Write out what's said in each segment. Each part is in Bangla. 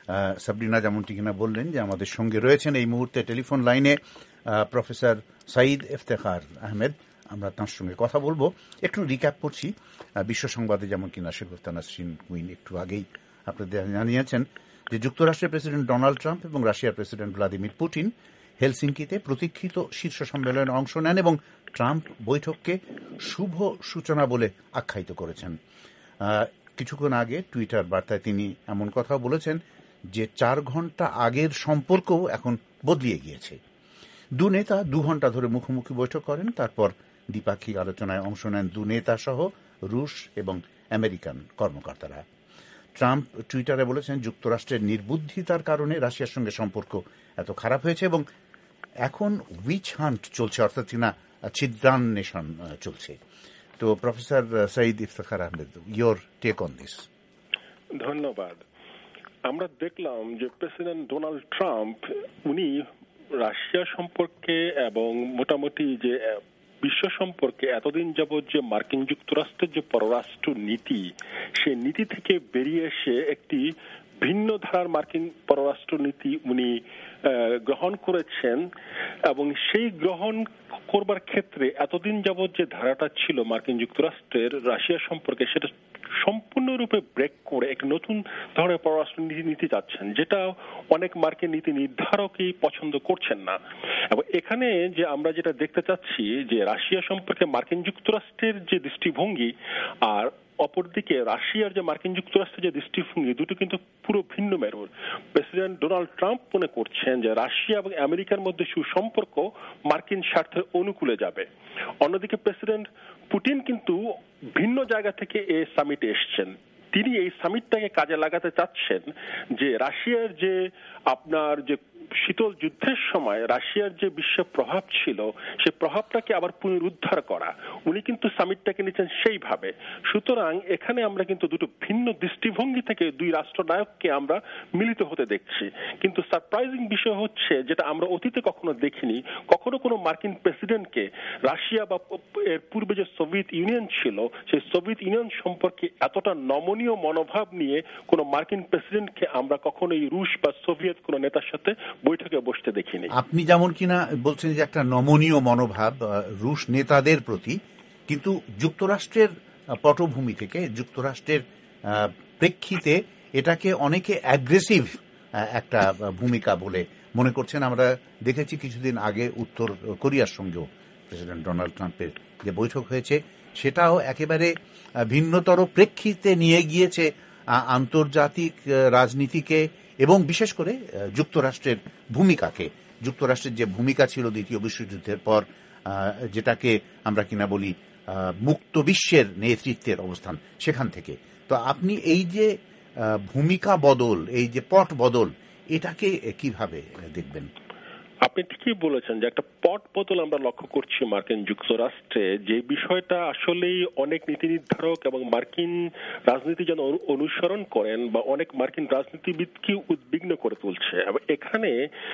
সাবরিনা যেমনটি কিনা বললেন যে আমাদের সঙ্গে রয়েছেন এই মুহূর্তে টেলিফোন লাইনে প্রফেসর সাঈদ ইফতেখার আহমেদ। আমরা তাঁর সঙ্গে কথা বলবো। একটু রিক্যাপ করছি বিশ্ব সংবাদে, যেমন কিনা শেখর নাসরিন কুইন একটু আগেই আপনাদের জানিয়েছেন যে যুক্তরাষ্ট্রের প্রেসিডেন্ট ডোনাল্ড ট্রাম্প এবং রাশিয়ার প্রেসিডেন্ট ভ্লাদিমির পুতিন হেলসিঙ্কিতে প্রতীক্ষিত শীর্ষ সম্মেলনে অংশ নেন এবং ট্রাম্প বৈঠককে শুভ সূচনা বলে আখ্যায়িত করেছেন। কিছুক্ষণ আগে টুইটার বার্তায় তিনি এমন কথাও বলেছেন যে 4 ঘন্টা আগের সম্পর্কও এখন বদলিয়ে গিয়েছে। দু নেতা 2 ঘন্টা ধরে মুখোমুখি বৈঠক করেন, তারপর দ্বিপাক্ষিক আলোচনায় অংশ নেন 2 নেতা সহ রুশ এবং আমেরিকান কর্মকর্তারা। ট্রাম্প টুইটারে বলেছেন যুক্তরাষ্ট্রের নির্বুদ্ধিতার কারণে রাশিয়ার সঙ্গে সম্পর্ক এত খারাপ হয়েছে এবং এখন উইচ হান্ট চলছে, অর্থাৎ কিনা ছিদ্রান্বেষণ চলছে। তো professor Sayeed Iftekhar Ahmed, your take on this. ধন্যবাদ। আমরা দেখলাম যে প্রেসিডেন্ট ডোনাল্ড ট্রাম্প উনি রাশিয়া সম্পর্কে এবং মোটামুটি যে বিশ্ব সম্পর্কে এতদিন যাবৎ যে মার্কিন যুক্তরাষ্ট্রের যে পররাষ্ট্র নীতি, সেই নীতি থেকে বেরিয়ে এসে একটি ভিন্ন ধারার মার্কিন পররাষ্ট্র নীতি উনি গ্রহণ করেছেন এবং সেই গ্রহণ করবার ক্ষেত্রে এতদিন যাবৎ যে ধারাটা ছিল মার্কিন যুক্তরাষ্ট্রের রাশিয়া সম্পর্কে, সেটা সম্পূর্ণরূপে ব্রেক করে এক নতুন ধরনের পররাষ্ট্র নীতি নিতে যাচ্ছেন, যেটা অনেক মার্কিন নীতি নির্ধারকই পছন্দ করছেন না। এবং এখানে যে আমরা যেটা দেখতে চাচ্ছি যে রাশিয়া সম্পর্কে মার্কিন যুক্তরাষ্ট্রের যে দৃষ্টিভঙ্গি আর অপরদিকে রাশিয়ার যে মার্কিন যুক্তরাষ্ট্রের যে দৃষ্টিভঙ্গি, দুটো কিন্তু পুরো ভিন্ন মেরুর। প্রেসিডেন্ট ডোনাল্ড ট্রাম্প মনে করছেন যে রাশিয়া এবং আমেরিকার মধ্যে সুসম্পর্ক মার্কিন স্বার্থের অনুকূলে যাবে। অন্যদিকে প্রেসিডেন্ট পুতিন কিন্তু ভিন্ন জায়গা থেকে এই সামিটে এসছেন। তিনি এই সামিটটাকে কাজে লাগাতে চাচ্ছেন যে রাশিয়ার যে আপনার যে শীতল যুদ্ধের সময় রাশিয়ার যে বিশ্ব প্রভাব ছিল, সে প্রভাবটাকে আবার পুনরুদ্ধার করা। উনি কিন্তু সামিটটাকে নিচ্ছেন সেইভাবে। সুতরাং এখানে আমরা কিন্তু দুটো ভিন্ন দৃষ্টিভঙ্গি থেকে দুই রাষ্ট্রনায়ককে আমরা মিলিত হতে দেখছি। কিন্তু সারপ্রাইজিং বিষয় হচ্ছে, যেটা আমরা অতীতে কখনো দেখিনি, কখনো কোনো মার্কিন প্রেসিডেন্টকে রাশিয়া বা এর পূর্বে যে সোভিয়েত ইউনিয়ন ছিল, সেই সোভিয়েত ইউনিয়ন সম্পর্কে এতটা নমনীয় মনোভাব নিয়ে কোনো মার্কিন প্রেসিডেন্টকে আমরা কখনোই রুশ বা সোভিয়েত কোনো নেতার সাথে বৈঠকে বসতে দেখিনি। আপনি যেমন কিনা বলছেন যে একটা নমনীয় মনোভাব রুশ নেতাদের প্রতি, কিন্তু যুক্তরাষ্ট্রের পটভূমি থেকে, যুক্তরাষ্ট্রের প্রেক্ষিতে এটাকে অনেকে অ্যাগ্রেসিভ একটা ভূমিকা বলে মনে করছেন। আমরা দেখেছি কিছুদিন আগে উত্তর কোরিয়ার সঙ্গেও প্রেসিডেন্ট ডোনাল্ড ট্রাম্পের যে বৈঠক হয়েছে, সেটাও একেবারে ভিন্নতর প্রেক্ষিতে নিয়ে গিয়েছে আন্তর্জাতিক রাজনীতিকে এবং বিশেষ করে যুক্তরাষ্ট্রের ভূমিকাকে। যুক্তরাষ্ট্রের যে ভূমিকা ছিল দ্বিতীয় বিশ্বযুদ্ধের পর, যেটাকে আমরা কিনা বলি মুক্ত বিশ্বের নেতৃত্বের অবস্থান, সেখান থেকে। তো আপনি এই যে ভূমিকা বদল, এই যে পট বদল, এটাকে কিভাবে দেখবেন? আপনি ঠিকই বলেছেন যে একটা পট বদল আমরা লক্ষ্য করছি মার্কিন যুক্তরাষ্ট্রে, যে বিষয়টা আসলেই অনেক নীতি নির্ধারক এবং মার্কিন রাজনীতি যেন অনুসরণ করেন বা অনেক মার্কিন রাজনীতিবিদকে উদ্বিগ্ন করে তুলছে। এবং এখানে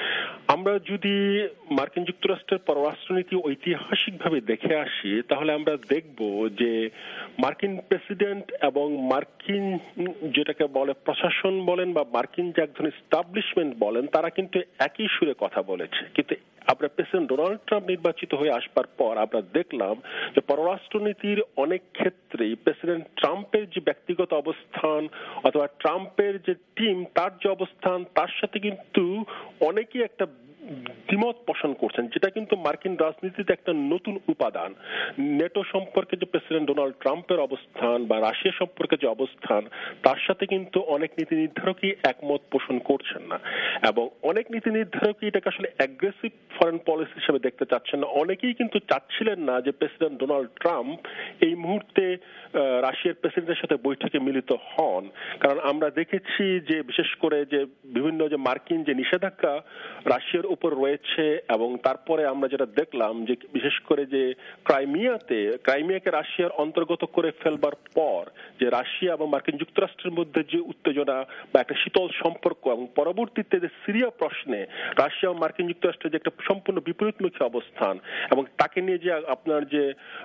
আমরা যদি মার্কিন যুক্তরাষ্ট্রের পররাষ্ট্রনীতি ঐতিহাসিকভাবে দেখে আসি, তাহলে আমরা দেখব যে মার্কিন প্রেসিডেন্ট এবং মার্কিন যেটাকে বলে প্রশাসন বলেন বা মার্কিন যে একজন এস্টাবলিশমেন্ট বলেন, তারা কিন্তু একই সুরে কথা বলেছে। কিন্তু আমরা প্রেসিডেন্ট ডোনাল্ড ট্রাম্প নির্বাচিত হয়ে আসবার পর আমরা দেখলাম যে পররাষ্ট্রনীতির অনেক ক্ষেত্রেই প্রেসিডেন্ট ট্রাম্পের যে ব্যক্তিগত অবস্থান অথবা ট্রাম্পের যে টিম, তার যে অবস্থান, তার সাথে কিন্তু অনেকেই একটা দ্বিমত পোষণ করছেন, যেটা কিন্তু মার্কিন রাজনীতিতে একটা নতুন উপাদান। নেটো সম্পর্কে যে প্রেসিডেন্ট ডোনাল্ড ট্রাম্পের অবস্থান বা রাশিয়া সম্পর্কে যে অবস্থান, তার সাথে কিন্তু অনেক নীতি নির্ধারকই একমত পোষণ করছেন না। এবং অনেক নীতি নির্ধারকই এটাকে আসলে অ্যাগ্রেসিভ ফরেন পলিসি হিসেবে দেখতে চাচ্ছেন না। অনেকেই কিন্তু চাচ্ছিলেন না যে প্রেসিডেন্ট ডোনাল্ড ট্রাম্প এই মুহূর্তে রাশিয়ার প্রেসিডেন্টের সাথে বৈঠকে মিলিত হন। কারণ আমরা দেখেছি যে বিশেষ করে যে বিভিন্ন যে মার্কিন যে নিষেধাজ্ঞা রাশিয়ার উপর রয়েছে। এবং তারপরে আমরা যেটা দেখলাম যে বিশেষ করে যে ক্রাইমিয়াকে রাশিয়ার অন্তর্গত করে ফেলবার পর যে রাশিয়া এবং মার্কিন যুক্তরাষ্ট্রের মধ্যে যে উত্তেজনা বা একটা শীতল সম্পর্ক, এবং পরবর্তীতে যে সিরিয়া প্রশ্নে রাশিয়া ও মার্কিন যুক্তরাষ্ট্রের যে একটা সম্পূর্ণ বিপরীতমুখী অবস্থান, এবং তাকে নিয়ে যে আপনার যে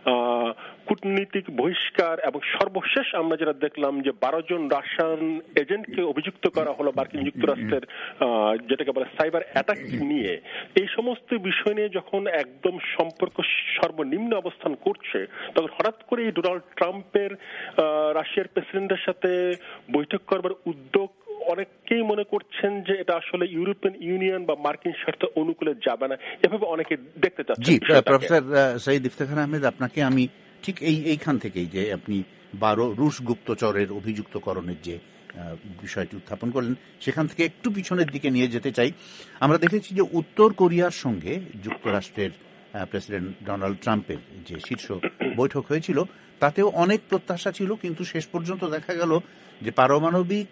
কূটনীতিক বহিষ্কার, এবং সর্বশেষ আমরা যেটা দেখলাম যে 12 জন রাশিয়ান এজেন্টকে অভিযুক্ত করা হলো মার্কিন যুক্তরাষ্ট্রের যেটাকে বলে সাইবার অ্যাটাক নিয়ে। এই সমস্ত বিষয় নিয়ে যখন একদম সম্পর্ক সর্বনিম্ন অবস্থান করছে, তখন হঠাৎ করে ডোনাল্ড ট্রাম্পের রাশিয়ার প্রেসিডেন্টের সাথে বৈঠক করবার উদ্যোগ অনেকেই মনে করছেন যে এটা আসলে ইউরোপিয়ান ইউনিয়ন বা মার্কিন স্বার্থ অনুকূলে যাবে না, এভাবে অনেকে দেখতে চাচ্ছেন। জি, প্রফেসর সঈদ ইফতেখার আহমেদ, আপনাকে আমি ঠিক এইখান থেকেই যে আপনি 12 রুশ গুপ্তচরের অভিযুক্তকরণের যে বিষয়টি উত্থাপন করলেন, সেখান থেকে একটু পিছনের দিকে নিয়ে যেতে চাই। আমরা দেখেছি যে উত্তর কোরিয়ার সঙ্গে যুক্তরাষ্ট্রের প্রেসিডেন্ট ডোনাল্ড ট্রাম্পের যে শীর্ষ বৈঠক হয়েছিল, তাতেও অনেক প্রত্যাশা ছিল, কিন্তু শেষ পর্যন্ত দেখা গেল যে পারমাণবিক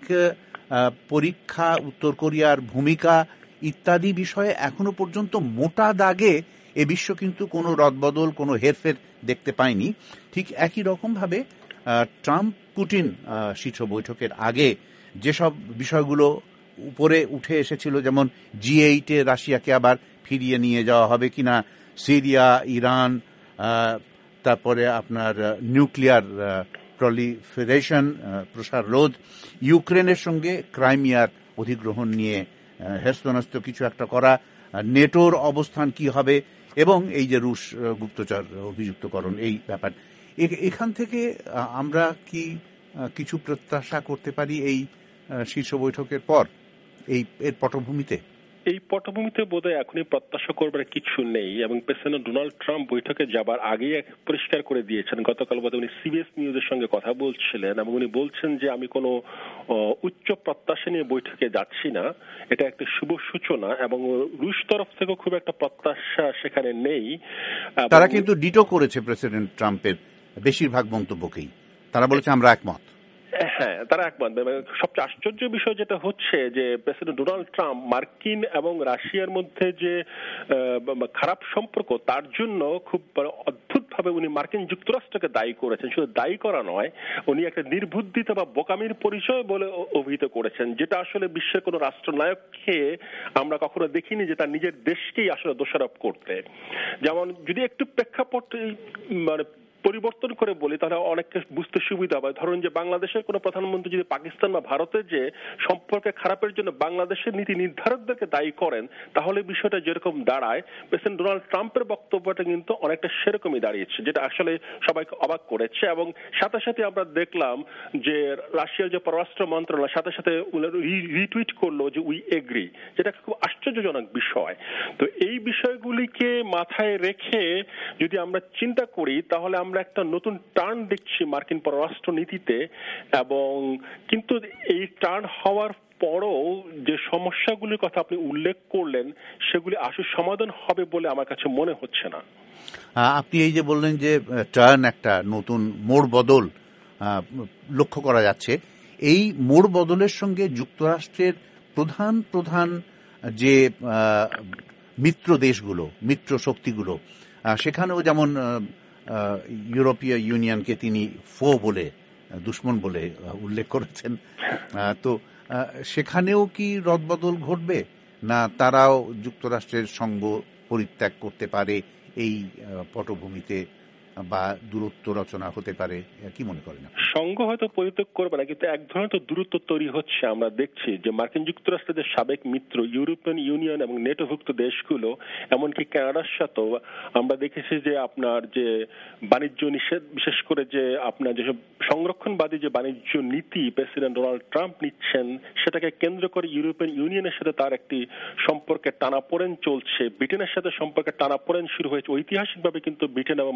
পরীক্ষা, উত্তর কোরিয়ার ভূমিকা ইত্যাদি বিষয়ে এখনো পর্যন্ত মোটা দাগে এ বিশ্ব কিন্তু কোনো রদবদল, কোনো হেরফের দেখতে পায়নি। ঠিক একই রকমভাবে ট্রাম্প পুটিন শীর্ষ বৈঠকের আগে যেসব বিষয়গুলো উপরে উঠে এসেছিল, যেমন G8-এ রাশিয়াকে আবার ফিরিয়ে নিয়ে যাওয়া হবে কিনা, সিরিয়া, ইরান, তারপরে আপনার নিউক্লিয়ার প্রলিফারেশন, প্রসার রোধ, ইউক্রেনের সঙ্গে ক্রাইমিয়ার অধিগ্রহণ নিয়ে হেস্তনেস্ত কিছু একটা করা, নেটোর অবস্থান কি হবে, এবং এই যে রুশ গুপ্তচর অভিযুক্তকরণ, এই ব্যাপার, এখান থেকে আমরা কি কিছু প্রত্যাশা করতে পারি এই শীর্ষ বৈঠকের পর এর পটভূমিতে? এই পটভূমিতে বোধহয় এখনই প্রত্যাশা করবার কিছু নেই। এবং প্রেসিডেন্ট ডোনাল্ড ট্রাম্প বৈঠকে যাবার আগেই পরিষ্কার করে দিয়েছেন, গতকাল বোধহয় উনি সিবিএস নিউজের সঙ্গে কথা বলছিলেন, এবং উনি বলছেন যে আমি কোনো উচ্চ প্রত্যাশা নিয়ে বৈঠকে যাচ্ছি না, এটা একটা শুভ সূচনা, এবং রুশ তরফ থেকেও খুব একটা প্রত্যাশা সেখানে নেই। তারা কিন্তু ডিটো করেছে প্রেসিডেন্ট ট্রাম্পের বেশিরভাগ মন্তব্যকেই, তারা বলেছে আমরা একমত। হ্যাঁ, তারা একমত। সবচেয়ে আশ্চর্য বিষয় যেটা হচ্ছে যে প্রেসিডেন্ট ডোনাল্ড ট্রাম্প মার্কিন এবং রাশিয়ার মধ্যে যে খারাপ সম্পর্ক, তার জন্য খুব অদ্ভুতভাবে উনি মার্কিন যুক্তরাষ্ট্রকে দায়ী করেছেন। শুধু দায়ী করা নয়, উনি একটা নির্বুদ্ধিতা বা বোকামির পরিচয় বলে অভিহিত করেছেন, যেটা আসলে বিশ্বের কোনো রাষ্ট্রনায়ককে আমরা কখনো দেখিনি যে তার নিজের দেশকেই আসলে দোষারোপ করতে। যেমন যদি একটু প্রেক্ষাপট মানে পরিবর্তন করে বলি, তাহলে অনেককে বুঝতে সুবিধা হয়। ধরুন যে বাংলাদেশের কোনো প্রধানমন্ত্রী যদি পাকিস্তান বা ভারতের যে সম্পর্কে খারাপের জন্য বাংলাদেশের নীতি নির্ধারকদেরকে দায়ী করেন, তাহলে বিষয়টা যেরকম দাঁড়ায়, প্রেসিডেন্ট ডোনাল্ড ট্রাম্পের বক্তব্যটা কিন্তু অনেকটা সেরকমই দাঁড়িয়েছে, যেটা আসলে সবাইকে অবাক করেছে। এবং সাথে সাথে আমরা দেখলাম যে রাশিয়ার যে পররাষ্ট্র মন্ত্রণালয় সাথে সাথে রিটুইট করলো যে উই এগ্রি, যেটা খুব আশ্চর্যজনক বিষয়। তো এই বিষয়গুলিকে মাথায় রেখে যদি আমরা চিন্তা করি, তাহলে আমরা একটা নতুন টার্ন দেখছি মার্কিন পররাষ্ট্র নীতিতে। এবং কিন্তু এই টার্ন হওয়ার পরও যে সমস্যাগুলির কথা আপনি উল্লেখ করলেন, সেগুলি আসলে সমাধান হবে বলে আমার কাছে মনে হচ্ছে না। আপনি এই যে বললেন যে টার্ন, একটা নতুন মোড় বদল লক্ষ্য করা যাচ্ছে, এই মোড় বদলের সঙ্গে যুক্তরাষ্ট্রের প্রধান প্রধান যে মিত্র দেশগুলো, মিত্র শক্তিগুলো, সেখানেও যেমন ইউরোপীয় ইউনিয়নকে তিনি ফো বলে, দুশ্মন বলে উল্লেখ করেছেন, তো সেখানেও কি রদবদল ঘটবে, না তারাও যুক্তরাষ্ট্রের সঙ্গ পরিত্যাগ করতে পারে এই পটভূমিতে, বা দূরত্ব রচনা হতে পারে? কি মনে করেন? সঙ্গ হয়তো পরিত্যাগ করবে না, কিন্তু এক ধরনের তো দূরত্ব তৈরি হচ্ছে। আমরা দেখছি যে মার্কিন যুক্তরাষ্ট্রের সাবেক মিত্র ইউরোপিয়ান ইউনিয়ন এবং নেটোভুক্ত দেশগুলো, এমনকি কানাডার সাথেও আমরা দেখেছি যে আপনার যে বাণিজ্য নিষেধ, বিশেষ করে যে আপনার যেসব সংরক্ষণবাদী যে বাণিজ্য নীতি প্রেসিডেন্ট ডোনাল্ড ট্রাম্প নিচ্ছেন, সেটাকে কেন্দ্র করে ইউরোপিয়ান ইউনিয়নের সাথে তার একটি সম্পর্কের টানাপোড়েন চলছে। ব্রিটেনের সাথে সম্পর্কের টানাপোড়েন শুরু হয়েছে ঐতিহাসিকভাবে, কিন্তু ব্রিটেন এবং মার্কিন যুক্তরাষ্ট্র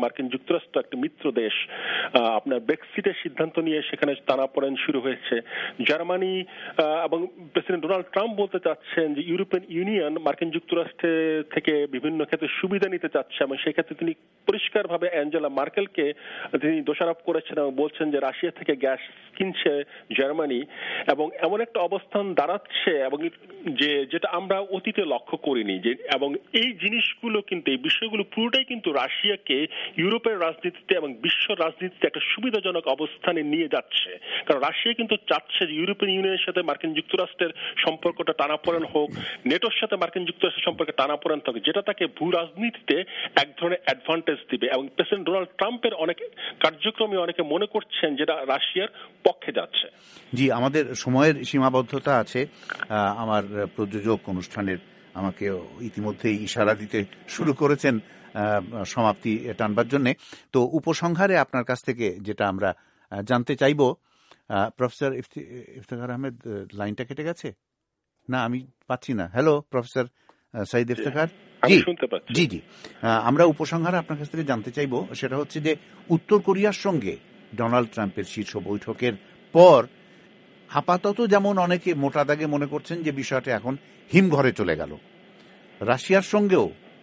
যুক্তরাষ্ট্র একটা মিত্র দেশ, আপনার ব্রেক্সিটের সিদ্ধান্ত নিয়ে সেখানে টানাপোড়েন শুরু হয়েছে। জার্মানি এবং প্রেসিডেন্ট ডোনাল্ড ট্রাম্প বলতে চাচ্ছেন যে ইউরোপিয়ান ইউনিয়ন মার্কিন যুক্তরাষ্ট্রের থেকে বিভিন্ন ক্ষেত্রে সুবিধা নিতে চাচ্ছে, এবং সেই ক্ষেত্রে তিনি পরিষ্কারভাবে অ্যাঞ্জেলা মার্কেলকে তিনি দোষারোপ করেছেন এবং বলছেন যে রাশিয়া থেকে গ্যাস কিনছে জার্মানি, এবং এমন একটা অবস্থান দাঁড়াচ্ছে এবং যেটা আমরা অতীতে লক্ষ্য করিনি, যে এবং এই জিনিসগুলো কিন্তু এই বিষয়গুলো পুরোটাই কিন্তু রাশিয়াকে ইউরোপের রাজনীতিতে এবং বিশ্ব রাজনীতিতে একটা সুবিধাজনক অবস্থানে নিয়ে যাচ্ছে। কারণ রাশিয়া কিন্তু চাচ্ছে যে ইউরোপিয়ান ইউনিয়নের সাথে মার্কিন যুক্তরাষ্ট্রের সম্পর্কটা টানাপোড়েন হোক, নেটোর সাথে মার্কিন যুক্তরাষ্ট্রের সম্পর্কে টানাপোড়েন থাকে, যেটা তাকে ভূ রাজনীতিতে এক ধরনের অ্যাডভান্টেজ দিবে। এবং প্রেসিডেন্ট ডোনাল্ড ট্রাম্পের অনেক কার্যক্রমে অনেকে মনে করছেন যেটা রাশিয়ার পক্ষে যাচ্ছে। জি, আমাদের সময়ের সীমাবদ্ধতা আছে। আমার প্রযোজক অনুষ্ঠানের আমাকে ইতিমধ্যেই ইশারা দিতে শুরু করেছেন সমাপ্তি টানবার জন্যে। তো উপসংহারে আপনার কাছ থেকে যেটা আমরা জানতে চাইব, প্রফেসর ইফতেখার আহমেদ, লাইনটা কেটে গেছে না, আমি পাচ্ছি না। Hello professor Sayeed Iftekhar. জি জি, আমরা উপসংহারে আপনার কাছ থেকে জানতে চাইব, সেটা হচ্ছে যে উত্তর কোরিয়ার সঙ্গে ডোনাল্ড ট্রাম্পের শীর্ষ বৈঠকের পর আপাতত যেমন অনেকে মোটা দাগে মনে করছেন যে বিষয়টা এখন হিমঘরে চলে গেল, রাশিয়ার সঙ্গেও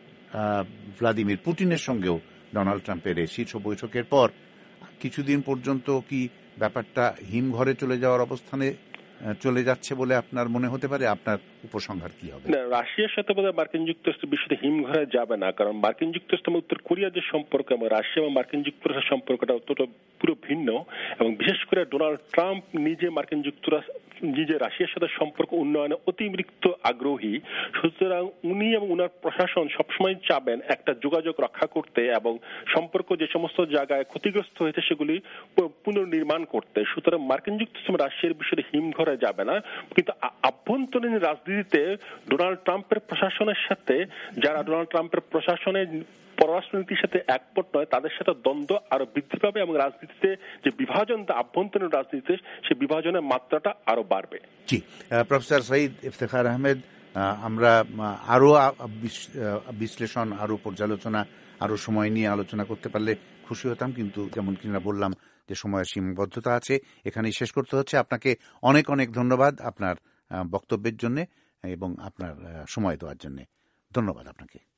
ভ্লাদিমির পুতিনের সঙ্গেও ডোনাল্ড ট্রাম্পের এই শীর্ষ বৈঠকের পর কিছুদিন পর্যন্ত কি ব্যাপারটা হিমঘরে চলে যাওয়ার অবস্থানে চলে যাচ্ছে বলে আপনার মনে হতে পারে? আপনার উপসংহার কি হবে? না, রাশিয়ার সাথে বোধহয় মার্কিন যুক্তরাষ্ট্র বিষয়টা হিমঘরে যাবে না, কারণ মার্কিন যুক্তরাষ্ট্র এবং উত্তর কোরিয়ার যে সম্পর্ক এবং রাশিয়া এবং মার্কিন যুক্তরাষ্ট্রের সম্পর্কটা অত্যন্ত পুরো ভিন্ন, এবং বিশেষ করে ডোনাল্ড ট্রাম্প নিজে মার্কিন যুক্তরাষ্ট্র নিজে রাশিয়ার সাথে সম্পর্ক উন্নয়নে অতিরিক্ত আগ্রহী। সুতরাং উনি এবং উনার প্রশাসন সবসময় চাবেন একটা যোগাযোগ রক্ষা করতে এবং সম্পর্ক যে সমস্ত জায়গায় ক্ষতিগ্রস্ত হয়েছে সেগুলি পুনর্নির্মাণ করতে। সুতরাং মার্কিন যুক্তরাষ্ট্র রাশিয়ার বিষয়ে হিমঘরে যাবে না, কিন্তু আভ্যন্তরীণ রাজনীতিতে ডোনাল্ড ট্রাম্পের প্রশাসনের সাথে যারা ডোনাল্ড ট্রাম্পের প্রশাসনের পররাষ্ট্রনীতির সাথে একমত নয়, তাদের সাথে দ্বন্দ্ব আরো বৃদ্ধি পাবে এবং রাজনীতিতে যে বিভাজন, আভ্যন্তরীণ রাজনীতিতে সেই বিভাজনের মাত্রাটা আরো বাড়বে। জি, প্রফেসর সঈদ ইফতেখার আহমেদ, আমরা আরো বিশ্লেষণ, আরো পর্যালোচনা, আরো সময় নিয়ে আলোচনা করতে পারলে খুশি হতাম, কিন্তু যেমন কিনা বললাম যে সময়ের সীমাবদ্ধতা আছে, এখানেই শেষ করতে হচ্ছে। আপনাকে অনেক অনেক ধন্যবাদ আপনার বক্তব্যের জন্য এবং আপনার সময় দেওয়ার জন্য। ধন্যবাদ আপনাকে।